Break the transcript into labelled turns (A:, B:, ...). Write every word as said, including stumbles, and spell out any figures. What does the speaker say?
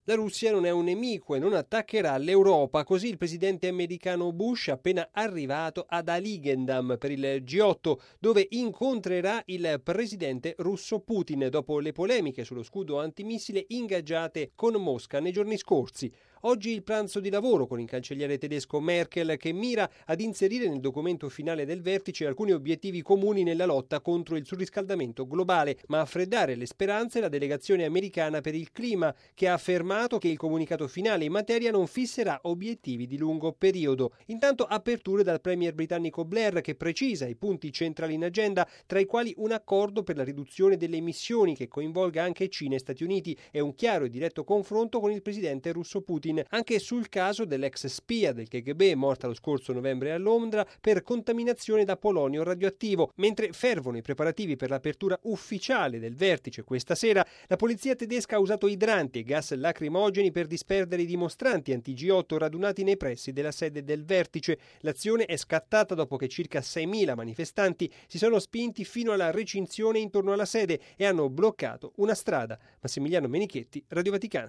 A: La Russia non è un nemico e non attaccherà l'Europa, così il presidente americano Bush appena arrivato ad Aligendam per il G otto, dove incontrerà il presidente russo Putin dopo le polemiche sullo scudo antimissile ingaggiate con Mosca nei giorni scorsi. Oggi il pranzo di lavoro con il cancelliere tedesco Merkel, che mira ad inserire nel documento finale del vertice alcuni obiettivi comuni nella lotta contro il surriscaldamento globale, ma a freddare le speranze la delegazione americana per il clima, che ha affermato che il comunicato finale in materia non fisserà obiettivi di lungo periodo. Intanto aperture dal premier britannico Blair, che precisa i punti centrali in agenda, tra i quali un accordo per la riduzione delle emissioni che coinvolga anche Cina e Stati Uniti e un chiaro e diretto confronto con il presidente russo Putin, anche sul caso dell'ex spia del K G B morta lo scorso novembre a Londra per contaminazione da polonio radioattivo. Mentre fervono i preparativi per l'apertura ufficiale del vertice questa sera, la polizia tedesca ha usato idranti e gas lacrimogeni per disperdere i dimostranti anti G otto radunati nei pressi della sede del vertice. L'azione è scattata dopo che circa seimila manifestanti si sono spinti fino alla recinzione intorno alla sede e hanno bloccato una strada. Massimiliano Menichetti, Radio Vaticana.